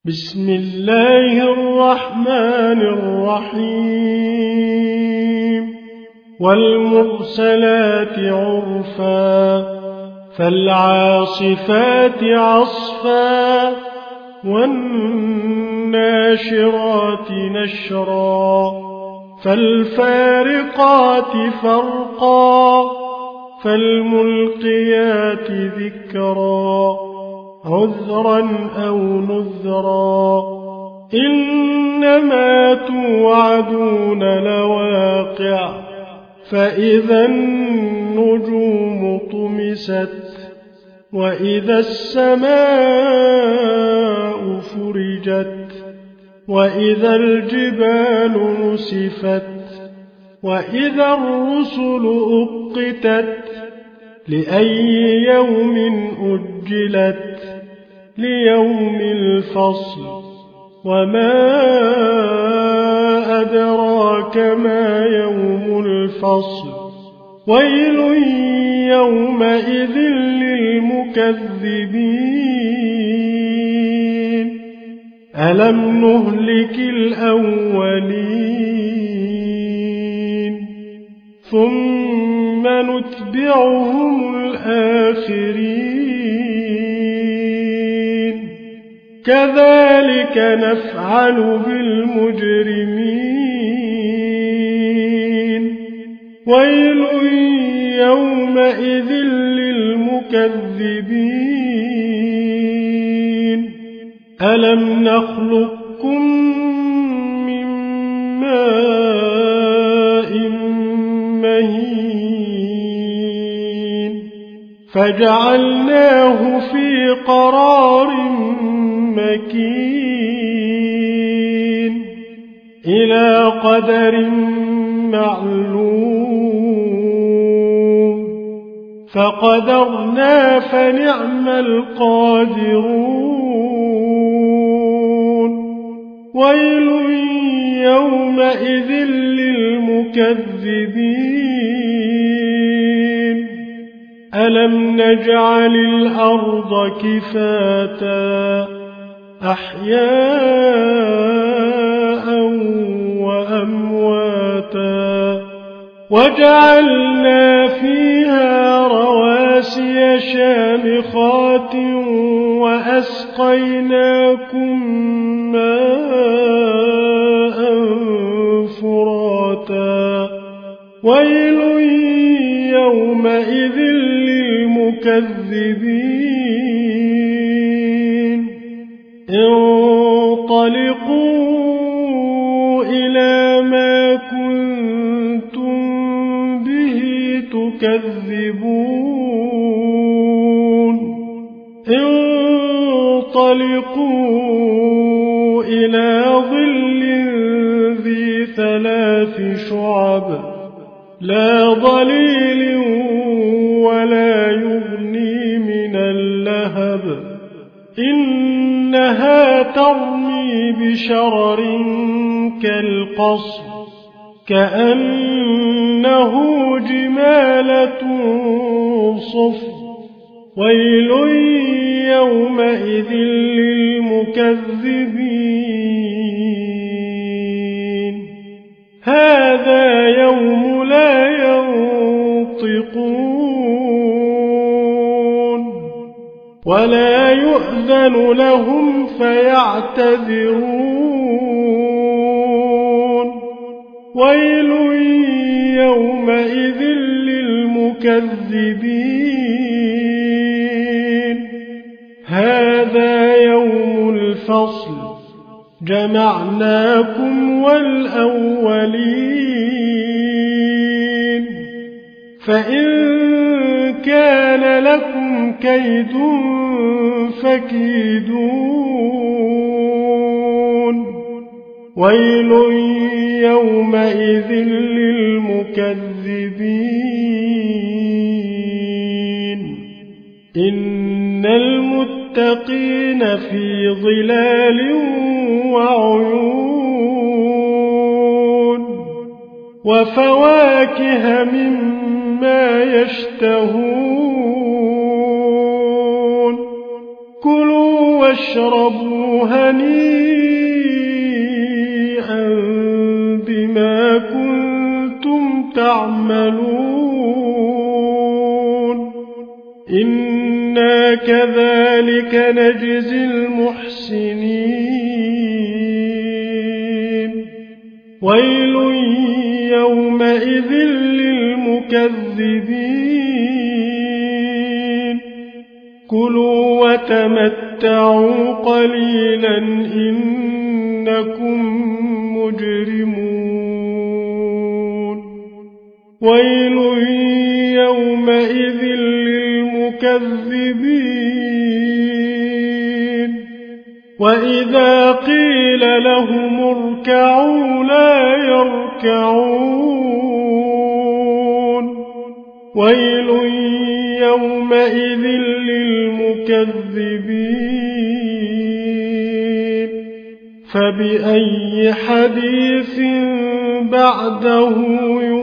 بسم الله الرحمن الرحيم والمرسلات عرفا فالعاصفات عصفا والناشرات نشرا فالفارقات فرقا فالملقيات ذكرا عذرا أو نذرا إنما توعدون لواقع فإذا النجوم طمست وإذا السماء فرجت وإذا الجبال نسفت وإذا الرسل أقتت لأي يوم أجلت ليوم الفصل وما أدراك ما يوم الفصل ويل يومئذ للمكذبين ألم نهلك الأولين ثم نتبعهم الآخرين كذلك نفعل بالمجرمين ويل يومئذ للمكذبين ألم نخلقكم من ماء مهين فجعلناه في قرار مكين إلى قدر معلوم فقدرنا فنعم القادرون ويل يومئذ للمكذبين ألم نجعل الأرض كفاتا أحياء وأمواتا وجعلنا فيها رواسي شامخات وأسقيناكم ماء فراتا ويل يومئذ للمكذبين انطلقوا إلى ما كنتم به تكذبون انطلقوا إلى ظل ذي 3 شعب لا ظليل ولا يغني من اللهب إنها ترمي بشرر كالقصر كأنه جمالة صفر ويل يومئذ للمكذبين هذا يوم لا ينطقون ولا يؤذن لهم فيعتذرون ويل يومئذ للمكذبين هذا يوم الفصل جمعناكم والأولين فإن كان لكم كيد فكيدون ويل يومئذ للمكذبين إن المتقين في ظلال وعيون وفواكه مما يشتهون كلوا واشربوا هنيئا بما كنتم تعملون إنا كذلك نجزي المحسنين ويل يومئذ للمكذبين كلوا وتمتعوا قليلا إنكم مجرمون ويل يومئذ للمكذبين وإذا قيل لهم اركعوا لا يركعون ويل يومئذ للمكذبين فبأي حديث بعده